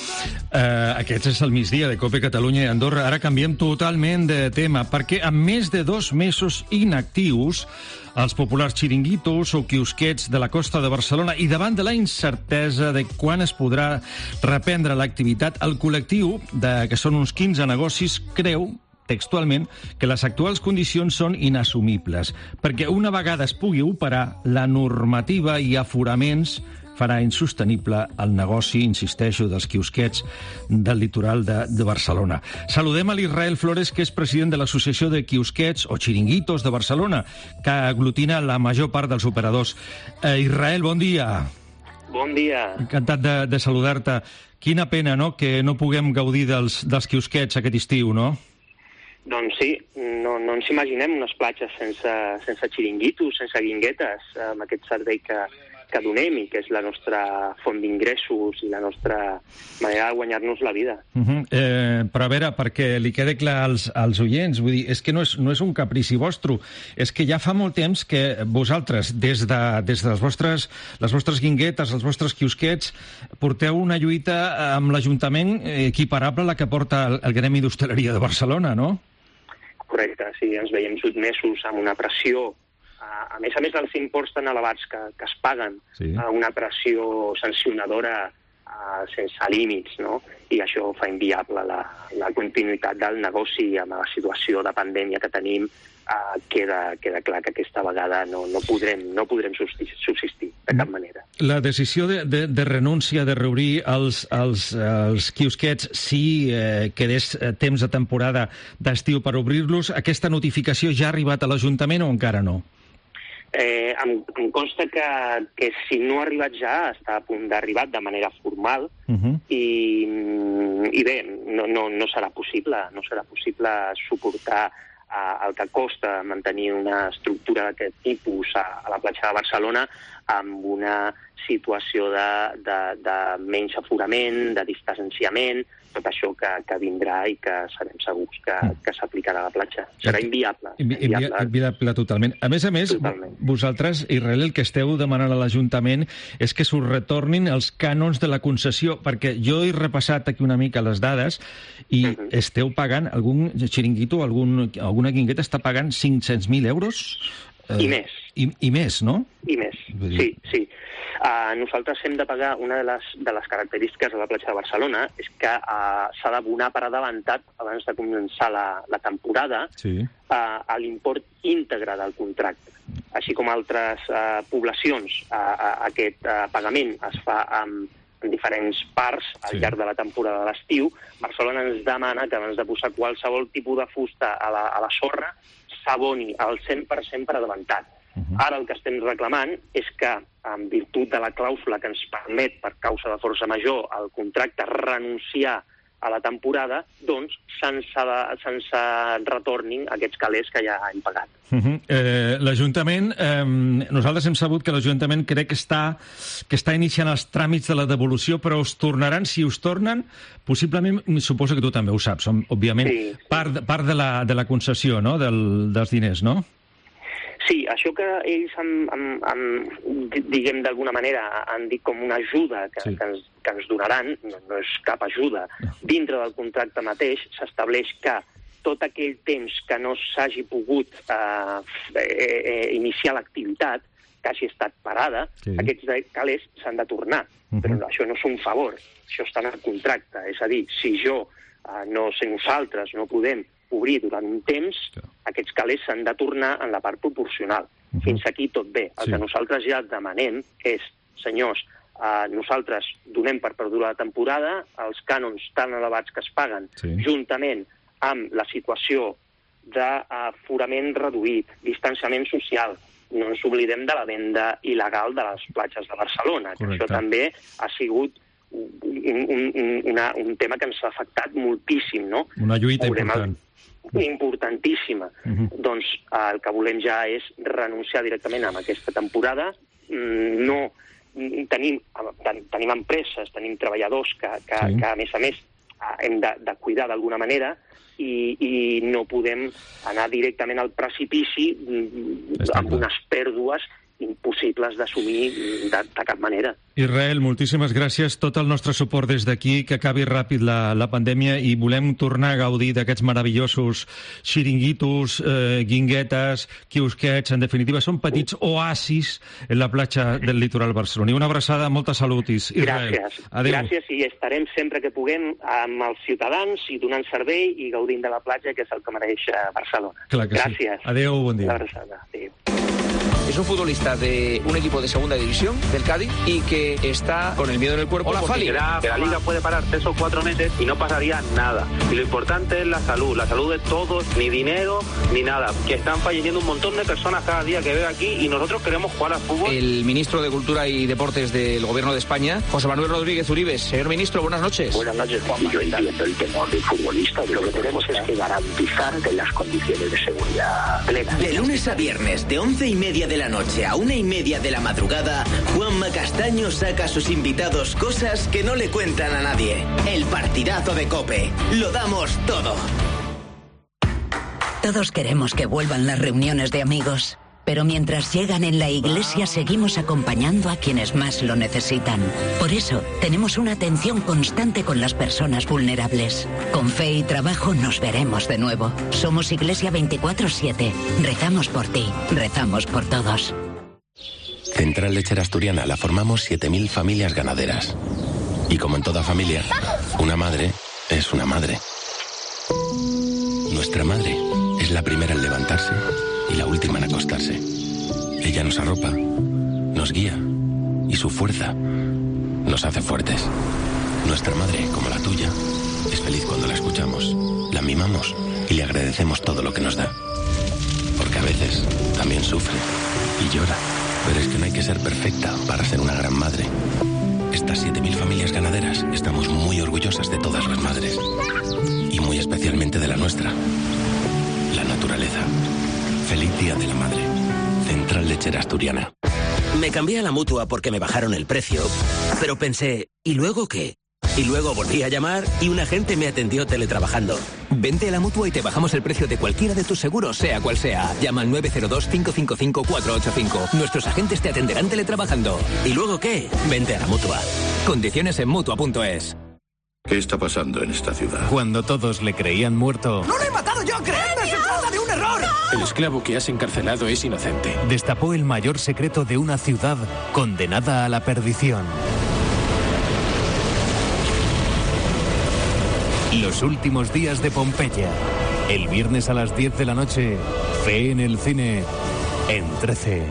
Aquest és el migdia de COPE Catalunya i Andorra. Ara canviem totalment de tema, perquè amb més de 2 mesos inactius, els populars xiringuitos o quiosquets de la costa de Barcelona, i davant de la incertesa de quan es podrà reprendre l'activitat, el col·lectiu, que són uns 15 negocis, creu textualment que les actuals condicions són inassumibles, perquè una vegada es pugui operar, la normativa i aforaments farà insostenible el negoci, insisteixo, dels quiosquets del litoral de Barcelona. Saludem a l'Israel Flores, que és president de l'Associació de Quiosquets o Xiringuitos de Barcelona, que aglutina la major part dels operadors. Israel, bon dia. Bon dia. Encantat de saludar-te. Quina pena, no?, que no puguem gaudir dels quiosquets aquest estiu, no? Doncs sí, no ens imaginem unes platges sense xiringuitos, sense guinguetes, amb aquest servei que donem i que és la nostra font d'ingressos i la nostra manera de guanyar-nos la vida. Però a veure, perquè li quede clar als oients, vull dir, és que no és un caprici vostre, és que ja fa molt temps que vosaltres, des de les vostres guinguetes, els vostres quiosquets, porteu una lluita amb l'Ajuntament equiparable a la que porta el Gremi d'Hostaleria de Barcelona, no? Correcte, sí, ens veiem sotmesos amb una pressió, a més dels imports tan elevats que es paguen, una pressió sancionadora sense límits, no? I això fa inviable la continuïtat del negoci amb la situació de pandèmia que tenim. Queda clar que aquesta vegada no podrem subsistir de cap manera. La decisió de renúncia de reobrir els quiosquets si quedés temps de temporada d'estiu per obrir-los, aquesta notificació ja ha arribat a l'Ajuntament o encara no? Em consta que si no ha arribat ja, està a punt d'arribar de manera formal i bé, no serà possible suportar el que costa mantenir una estructura d'aquest tipus a la platja de Barcelona amb una situació de menys aforament, de distanciament, tot això que vindrà i que serem segurs que s'aplicarà a la platja. Serà inviable. Inviable totalment. A més, vosaltres, Israel, el que esteu demanant a l'Ajuntament és que s'us retornin els cànons de la concessió, perquè jo he repassat aquí una mica les dades i esteu pagant, algun xiringuito, alguna guingueta està pagant 500.000 euros? I més. I més, no? I més, sí. Nosaltres hem de pagar, una de les característiques de la platja de Barcelona és que s'ha d'abonar per adelantat abans de començar la temporada a l'import íntegre del contracte. Així com altres poblacions, aquest pagament es fa en diferents parts al llarg de la temporada de l'estiu. Barcelona ens demana que abans de posar qualsevol tipus de fusta a la sorra s'aboni al 100% per adelantat. Ara el que estem reclamant és que, en virtut de la clàusula que ens permet, per causa de força major, el contracte renunciar a la temporada, doncs se'ns retornin aquests calés que ja hem pagat. L'Ajuntament, nosaltres hem sabut que l'Ajuntament crec que està iniciant els tràmits de la devolució, però us tornaran, si us tornen, possiblement, suposo que tu també ho saps, òbviament, part de la concessió, no?, dels diners, no? Sí, això que ells, diguem d'alguna manera, han dit com una ajuda que ens donaran, no és cap ajuda. Dintre del contracte mateix s'estableix que tot aquell temps que no s'hagi pogut iniciar l'activitat, que hagi estat parada, aquests calés s'han de tornar. Però això no és un favor, això està en el contracte. És a dir, si nosaltres no podem obrir durant un temps, aquests calés s'han de tornar en la part proporcional. Fins aquí tot bé. El que nosaltres ja demanem és, senyors, nosaltres donem per perduda la temporada, els cànons tan elevats que es paguen, juntament amb la situació d'aforament reduït, distanciament social, no ens oblidem de la venda il·legal de les platges de Barcelona, que això també ha sigut un tema que ens ha afectat moltíssim, no? Una lluita important. Importantíssima. Doncs el que volem ja és renunciar directament a aquesta temporada. No tenim empreses, tenim treballadors que a més hem de cuidar d'alguna manera i no podem anar directament al precipici amb unes pèrdues impossibles d'assumir de cap manera. Israel, moltíssimes gràcies. Tot el nostre suport des d'aquí, que acabi ràpid la pandèmia i volem tornar a gaudir d'aquests meravellosos xiringuitos, guinguetes, quiosquets, en definitiva, són petits oasis en la platja del litoral barceloní. Una abraçada, molta salut, Israel. Gràcies. Gràcies i estarem sempre que puguem amb els ciutadans i donant servei i gaudint de la platja, que és el que mereix Barcelona. Gràcies. Adéu, bon dia. Una abraçada. Adéu. Es un futbolista de un equipo de segunda división, del Cádiz, y que está con el miedo en el cuerpo. Que la Liga puede parar 3 o 4 meses y no pasaría nada. Y lo importante es la salud de todos, ni dinero, ni nada. Que están falleciendo un montón de personas cada día que veo aquí y nosotros queremos jugar al fútbol. El ministro de Cultura y Deportes del Gobierno de España, José Manuel Rodríguez Uribes. Señor ministro, buenas noches. Buenas noches, Juan. Yo entiendo el temor del futbolista. Lo que tenemos es que garantizar las condiciones de seguridad plenas. De lunes a viernes, de 11:30 de la noche a 1:30 de la madrugada, Juanma Castaño saca a sus invitados cosas que no le cuentan a nadie. El partidazo de COPE. Lo damos todo. Todos queremos que vuelvan las reuniones de amigos, pero mientras llegan en la iglesia seguimos acompañando a quienes más lo necesitan. Por eso, tenemos una atención constante con las personas vulnerables. Con fe y trabajo nos veremos de nuevo. Somos Iglesia 24/7. Rezamos por ti, rezamos por todos. Central Lechera Asturiana la formamos 7.000 familias ganaderas. Y como en toda familia, una madre es una madre. Nuestra madre es la primera en levantarse y la última en acostarse. Ella nos arropa, nos guía y su fuerza nos hace fuertes. Nuestra madre, como la tuya, es feliz cuando la escuchamos, la mimamos y le agradecemos todo lo que nos da. Porque a veces también sufre y llora. Pero es que no hay que ser perfecta para ser una gran madre. Estas 7.000 familias ganaderas estamos muy orgullosas de todas las madres. Y muy especialmente de la nuestra, la naturaleza. Feliz Día de la Madre. Central Lechera Asturiana. Me cambié a la Mutua porque me bajaron el precio, pero pensé, ¿y luego qué? Y luego volví a llamar y un agente me atendió teletrabajando. Vente a la Mutua y te bajamos el precio de cualquiera de tus seguros, sea cual sea. Llama al 902-555-485. Nuestros agentes te atenderán teletrabajando. ¿Y luego qué? Vente a la Mutua. Condiciones en Mutua.es. ¿Qué está pasando en esta ciudad? Cuando todos le creían muerto... ¡No lo he matado yo! ¡Creedme! ¡Se trata de un error! El esclavo que has encarcelado es inocente. Destapó el mayor secreto de una ciudad condenada a la perdición. Los últimos días de Pompeya. El viernes a las 10 de la noche, Fe en el cine, en 13.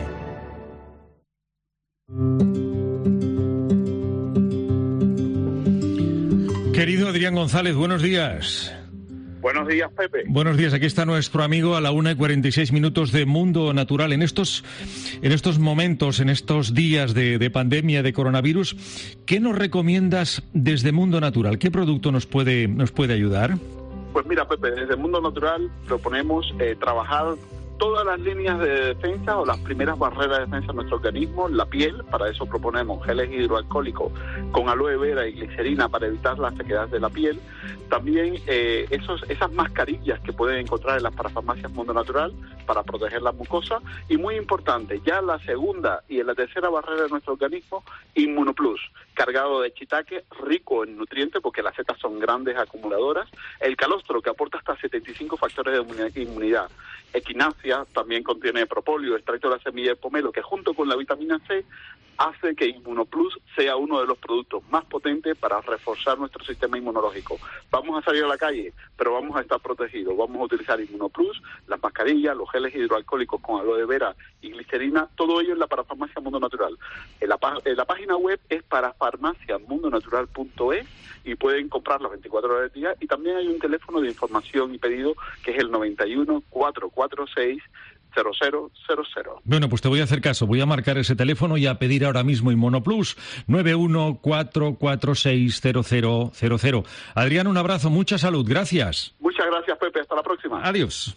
Querido Adrián González, buenos días. Buenos días, Pepe. Buenos días, aquí está nuestro amigo a la 1:46 de Mundo Natural. En estos momentos, en estos días de pandemia, de coronavirus, ¿qué nos recomiendas desde Mundo Natural? ¿Qué producto nos puede ayudar? Pues mira, Pepe, desde Mundo Natural proponemos trabajar todas las líneas de defensa o las primeras barreras de defensa de nuestro organismo, la piel. Para eso proponemos geles hidroalcohólicos con aloe vera y glicerina para evitar la sequedad de la piel. También esas mascarillas que pueden encontrar en las parafarmacias Mundo Natural para proteger la mucosa. Y muy importante, ya la segunda y en la tercera barrera de nuestro organismo, Inmunoplus, cargado de shiitake, rico en nutrientes porque las setas son grandes acumuladoras. El calostro, que aporta hasta 75 factores de inmunidad. Equinacia también contiene propóleo, extracto de la semilla de pomelo, que junto con la vitamina C hace que Inmunoplus sea uno de los productos más potentes para reforzar nuestro sistema inmunológico. Vamos a salir a la calle, pero vamos a estar protegidos. Vamos a utilizar Inmunoplus, las mascarillas, los geles hidroalcohólicos con aloe vera y glicerina, todo ello en la parafarmacia Mundo Natural. La página web es parafarmaciamundonatural.es y pueden comprarlo 24 horas del día. Y también hay un teléfono de información y pedido que es el 91 446 0000. Bueno, pues te voy a hacer caso. Voy a marcar ese teléfono y a pedir ahora mismo Inmunoplus 91 446 0000. Adrián, un abrazo, mucha salud. Gracias. Muchas gracias, Pepe. Hasta la próxima. Adiós.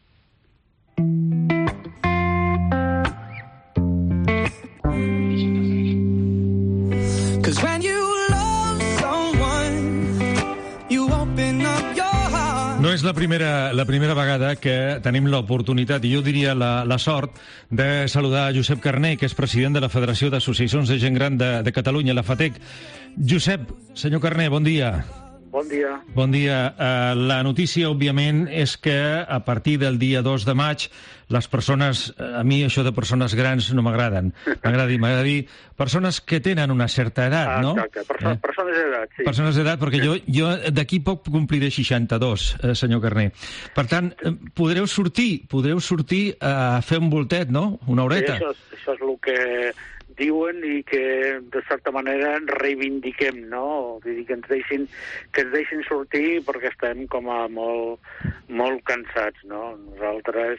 No és la primera vegada que tenim l'oportunitat, i jo diria la sort, de saludar a Josep Carné, que és president de la Federació d'Associacions de Gent Gran de Catalunya, la FATEC. Josep, senyor Carné, bon dia. Bon dia. Bon dia. La notícia, òbviament, és que a partir del dia 2 de maig les persones, a mi això de persones grans no m'agraden. M'agrada dir persones que tenen una certa edat, no? Exacte, persones d'edat, sí. Persones d'edat, perquè jo d'aquí poc compliré 62, senyor Carné. Per tant, podreu sortir a fer un voltet, no? Una horeta. Sí, això és el que diuen i que, de certa manera, reivindiquem, no? Vull dir que ens deixin sortir perquè estem com a molt cansats, no? Nosaltres...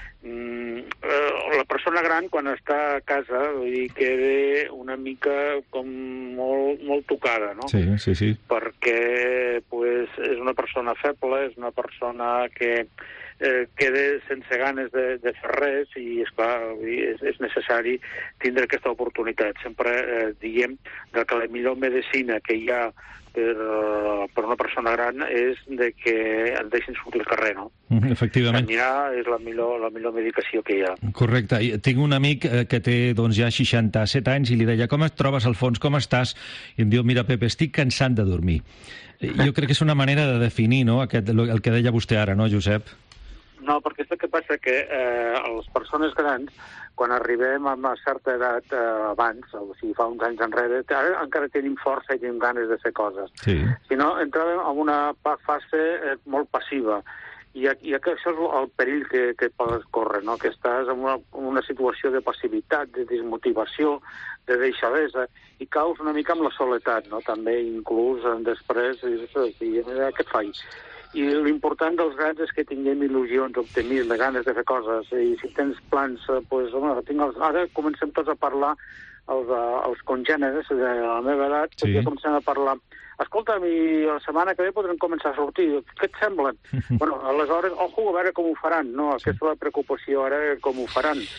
la persona gran, quan està a casa, vull dir, queda una mica com molt tocada, no? Sí. Perquè pues, és una persona feble, és una persona que queda sense ganes de fer res i, esclar, és necessari tindre aquesta oportunitat. Sempre diem que la millor medicina que hi ha per una persona gran és de que et deixin sortir al carrer, no? Efectivament. Caminar és la millor medicació que hi ha. Correcte. Tinc un amic que té doncs, ja 67 anys i li deia, com et trobes, Alfons, com estàs? I em diu, mira, Pepe, estic cansat de dormir. Jo crec que és una manera de definir, no?, el que deia vostè ara, no, Josep? No, perquè és el que passa que les persones grans, quan arribem a una certa edat abans, o sigui, fa uns anys enrere, ara encara tenim força i tenim ganes de fer coses. Sí. Si no, entràvem en una fase molt passiva. I això és el perill que pots córrer, no? Que estàs en una situació de passivitat, de desmotivació, de deixadesa, i caus una mica amb la soledat, no? També, inclús, després, què et faig? I l'important dels grans és que tinguem il·lusions, optimisme, ganes de fer coses. I si tens plans, doncs, ara comencem tots a parlar, els congèneres de la meva edat, ja comencem a parlar. Escolta'm, i la setmana que ve podrem començar a sortir. Què et sembla? Bueno, aleshores, ojo, a veure com ho faran, no? Aquesta és la preocupació ara, com ho faran.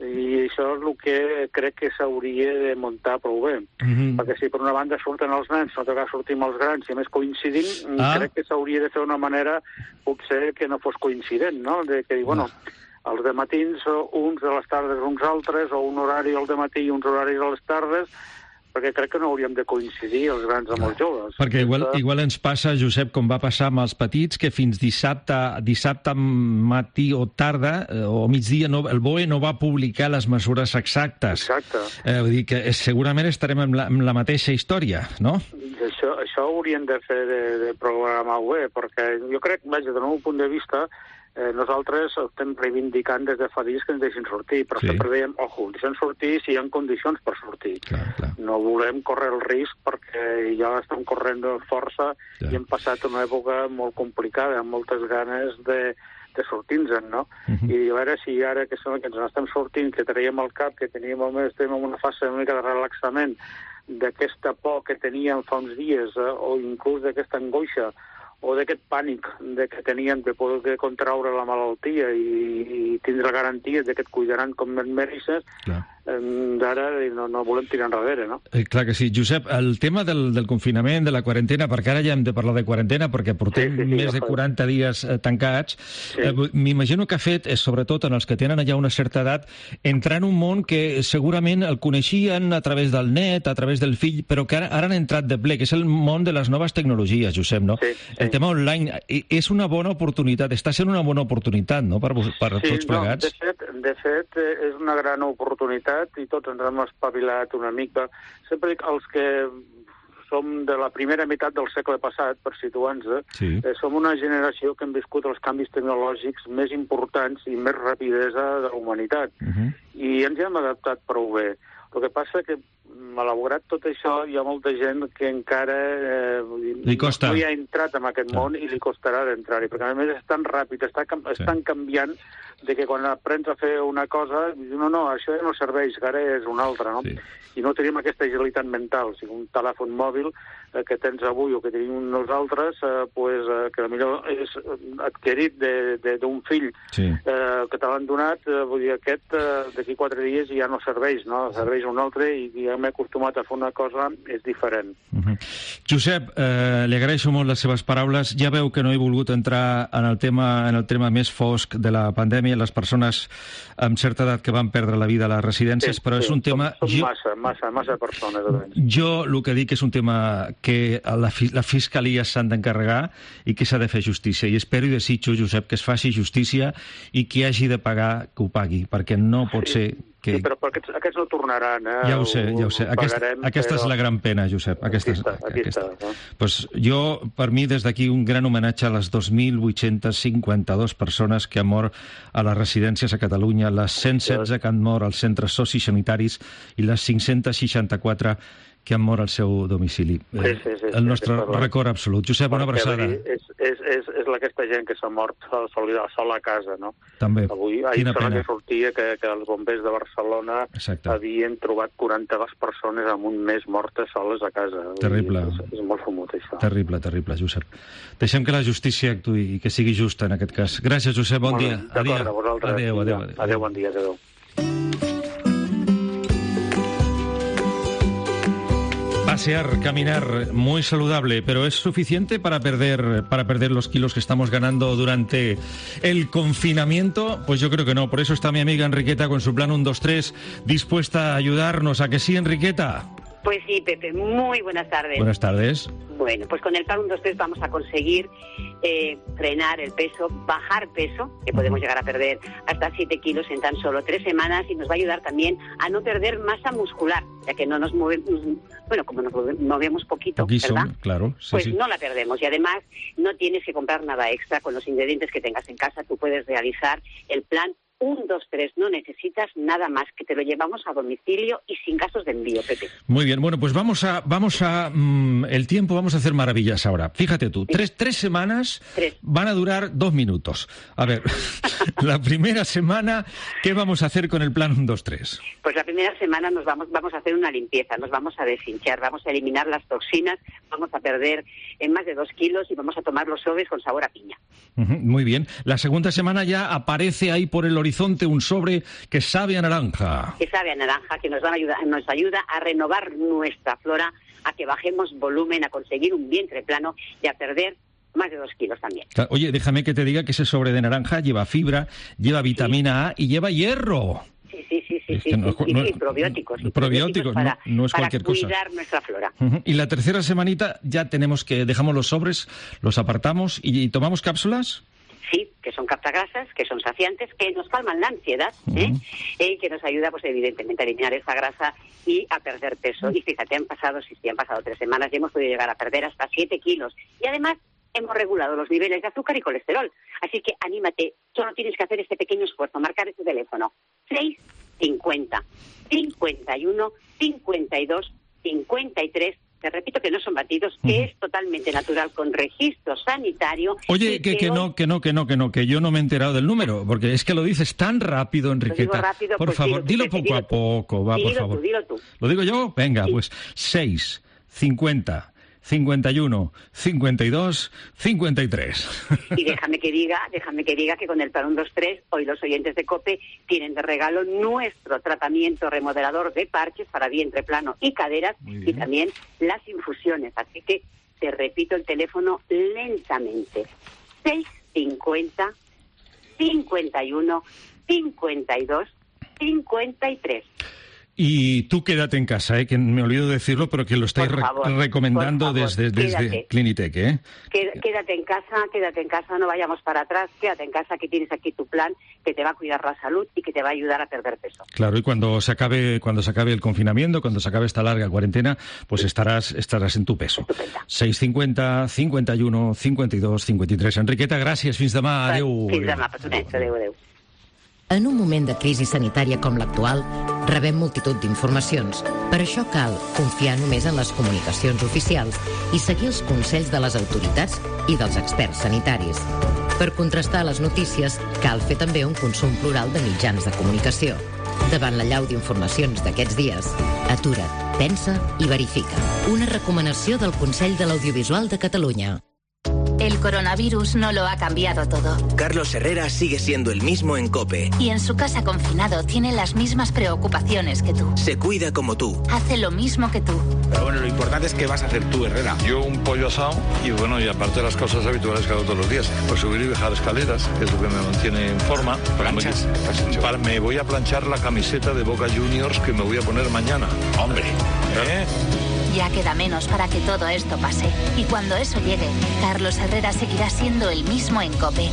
I això és el que crec que s'hauria de muntar prou bé. Perquè si per una banda surten els nens, no toca sortir amb els grans, i a més coincidim, crec que s'hauria de fer d'una manera, potser que no fos coincident, no? De que dir, bueno, els dematins, uns a les tardes uns altres, o un horari al dematí i uns horaris a les tardes, perquè crec que no hauríem de coincidir els grans amb els joves. Perquè igual ens passa, Josep, com va passar amb els petits, que fins dissabte matí o tarda o migdia el BOE no va publicar les mesures exactes. Exacte. Vull dir que segurament estarem amb la mateixa història, no? Això haurien de fer de programar-ho bé, perquè jo crec, vaja, del meu punt de vista, nosaltres estem reivindicant des de fa dies que ens deixin sortir, però sempre dèiem, deixem sortir si hi ha condicions per sortir. Clar. No volem córrer el risc perquè ja estem corrent força i hem passat una època molt complicada, amb moltes ganes de sortir-nos-en, no? I a veure si ara que ens n'estem sortint, que traiem al cap, que teníem estem en una fase una mica de relaxament, d'aquesta por que teníem fa uns dies, o inclús d'aquesta angoixa, o d'aquest pànic que tenien de poder contraure la malaltia i tindre garanties de que et cuidaran com et mereixes, d'ara no volem tirar enrere, no? Clar que sí. Josep, el tema del confinament, de la quarantena, perquè ara ja hem de parlar de quarantena, perquè portem més de 40 dies tancats, m'imagino que ha fet, sobretot en els que tenen ja una certa edat, entrar en un món que segurament el coneixien a través del net, a través del fill, però que ara han entrat de ple, que és el món de les noves tecnologies, Josep, no? El tema online és una bona oportunitat, està sent una bona oportunitat, no?, per tots plegats. De fet, és una gran oportunitat i tots ens hem espavilat una mica. Sempre dic, els que som de la primera meitat del segle passat, per situar-nos, som una generació que hem viscut els canvis tecnològics més importants i més rapidesa de la humanitat. I ens hem adaptat prou bé. El que passa que, malaurat tot això, hi ha molta gent que encara no hi ha entrat en aquest món i li costarà d'entrar-hi, perquè a més és tan ràpid, és tan canviant, de que quan aprens a fer una cosa, dius, no, això ja no serveix, que ara és una altra, no? I no tenim aquesta agilitat mental. O sigui, un telèfon mòbil que tens avui o que tenim nosaltres, que millor és adquirit d'un fill que te l'han donat, vull dir, aquest d'aquí 4 dies ja no serveix, no? Serveix un altre i ja m'he acostumat a fer una cosa, és diferent. Josep, li agraeixo molt les seves paraules. Ja veu que no he volgut entrar en el tema més fosc de la pandèmia, les persones amb certa edat que van perdre la vida a les residències, però és un tema... Són massa persones. Jo el que dic és un tema que la Fiscalia s'han d'encarregar i que s'ha de fer justícia. I espero i desitjo, Josep, que es faci justícia i qui hagi de pagar, que ho pagui, perquè no pot ser... Sí, però aquests no tornaran. Ja ho sé. Aquesta és la gran pena, Josep. Aquí està. Pues jo, per mi, des d'aquí, un gran homenatge a les 2.852 persones que han mort a les residències a Catalunya, les 116 que han mort als centres sociosanitaris i les 564 que han mort al seu domicili. El nostre record absolut. Josep, una abraçada. És aquesta gent que s'ha mort sola a casa, no? També. Ahir sembla que sortia que els bombers de Barcelona havien trobat 42 persones en un mes mortes soles a casa. Terrible. És molt fumut, això. Terrible, Josep. Deixem que la justícia actuï i que sigui justa en aquest cas. Gràcies, Josep, bon dia. D'acord, a vosaltres. Adéu, bon dia, adéu. Pasear, caminar, muy saludable, pero ¿es suficiente para perder los kilos que estamos ganando durante el confinamiento? Pues yo creo que no. Por eso está mi amiga Enriqueta con su plan 1-2-3 dispuesta a ayudarnos. ¿A que sí, Enriqueta? Pues sí, Pepe, muy buenas tardes. Buenas tardes. Bueno, pues con el plan 1-2-3 vamos a conseguir frenar el peso, bajar peso, que podemos llegar a perder hasta 7 kilos en tan solo 3 semanas, y nos va a ayudar también a no perder masa muscular, ya que no nos movemos, bueno, como nos movemos poquito, ¿verdad? Claro, pues no la perdemos, y además no tienes que comprar nada extra. Con los ingredientes que tengas en casa tú puedes realizar el plan 1-2-3, no necesitas nada más, que te lo llevamos a domicilio y sin gastos de envío, Pepe. Muy bien, bueno, pues vamos a el tiempo, vamos a hacer maravillas ahora. Fíjate tú, tres semanas van a durar 2 minutos. A ver, la primera semana, ¿qué vamos a hacer con el plan 1-2-3? Pues la primera semana vamos a hacer una limpieza, nos vamos a deshinchar, vamos a eliminar las toxinas, vamos a perder más de 2 kilos y vamos a tomar los sobres con sabor a piña. Muy bien. La segunda semana ya aparece ahí por el horizonte Horizonte un sobre que sabe a naranja. Que sabe a naranja, que nos ayuda a renovar nuestra flora, a que bajemos volumen, a conseguir un vientre plano y a perder más de 2 kilos también. Oye, déjame que te diga que ese sobre de naranja lleva fibra, lleva vitamina A y lleva hierro. Y probióticos. Probióticos, no es cualquier cosa. Para cuidar nuestra flora. Y la tercera semanita ya dejamos los sobres, los apartamos y tomamos cápsulas. Sí, que son captagrasas, que son saciantes, que nos calman la ansiedad, y que nos ayuda, pues evidentemente, a eliminar esa grasa y a perder peso. Y fíjate, han pasado 3 semanas y hemos podido llegar a perder hasta 7 kilos. Y además hemos regulado los niveles de azúcar y colesterol. Así que anímate, solo tienes que hacer este pequeño esfuerzo, marcar este teléfono. 650 51 52 53. Te repito que no son batidos, que es totalmente natural, con registro sanitario. Oye, que yo no me he enterado del número, porque es que lo dices tan rápido, Enriqueta. Rápido, por favor, dilo poco a poco, por favor. Dilo tú. ¿Lo digo yo? Venga, pues 6, 50, 51, 52, 53. Y déjame que diga que con el Plan 1, 2, 3, hoy los oyentes de COPE tienen de regalo nuestro tratamiento remodelador de parches para vientre plano y caderas, y también las infusiones. Así que te repito el teléfono lentamente. 650 51 52 53. Y tú quédate en casa, que me olvido de decirlo, pero que lo estáis recomendando desde Clinitec, ¿eh? Quédate en casa, no vayamos para atrás, quédate en casa, que tienes aquí tu plan, que te va a cuidar la salud y que te va a ayudar a perder peso. Claro, y cuando se acabe el confinamiento, cuando se acabe esta larga cuarentena, pues estarás en tu peso. 650 51 52 53. Enriqueta, gràcies, fins demà, adeu. Fins demà, petonets, adeu. En un moment de crisi sanitària com l'actual, rebem multitud d'informacions. Per això cal confiar només en les comunicacions oficials i seguir els consells de les autoritats i dels experts sanitaris. Per contrastar les notícies, cal fer també un consum plural de mitjans de comunicació. Davant l'allau d'informacions d'aquests dies, atura't, pensa i verifica. Una recomanació del Consell de l'Audiovisual de Catalunya. El coronavirus no lo ha cambiado todo. Carlos Herrera sigue siendo el mismo en COPE. Y en su casa confinado tiene las mismas preocupaciones que tú. Se cuida como tú. Hace lo mismo que tú. Pero bueno, lo importante es qué vas a hacer tú, Herrera. Yo un pollo asado y bueno, y aparte de las cosas habituales que hago todos los días, pues subir y bajar escaleras, que es lo que me mantiene en forma. ¿Planchas? Me voy a planchar la camiseta de Boca Juniors que me voy a poner mañana. Hombre. Ya queda menos para que todo esto pase. Y cuando eso llegue, Carlos Herrera seguirá siendo el mismo en COPE.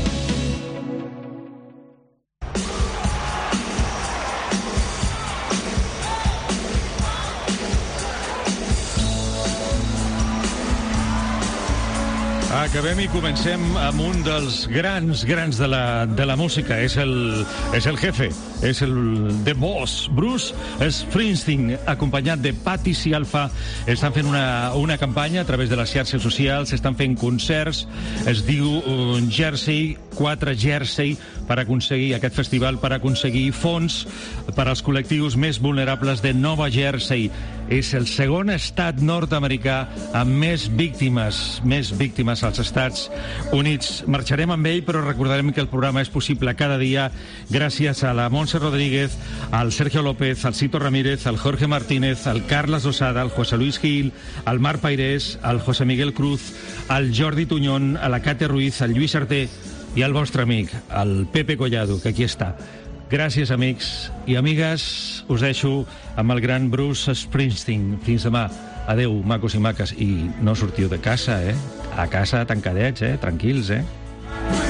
Acabem i comencem amb un dels grans de la música. És el jefe, és el The Boss. Bruce Springsteen, acompanyat de Patti Scialfa, estan fent una campanya a través de les xarxes socials, estan fent concerts, es diu Jersey, 4 Jersey, per aconseguir aquest festival, per aconseguir fons per als col·lectius més vulnerables de Nova Jersey. És el segon estat nord-americà amb més víctimes als Estats Units. Marxarem amb ell, però recordarem que el programa és possible cada dia gràcies a la Montse Rodríguez, al Sergio López, al Cito Ramírez, al Jorge Martínez, al Carles Losada, al José Luis Gil, al Marc Pairés, al José Miguel Cruz, al Jordi Tuñón, a la Cate Ruiz, al Lluís Arté i al vostre amic, al Pepe Collado, que aquí està. Gràcies, amics i amigues. Us deixo amb el gran Bruce Springsteen. Fins demà. Adeu, macos i maques. I no sortiu de casa, A casa tancadets, tranquils,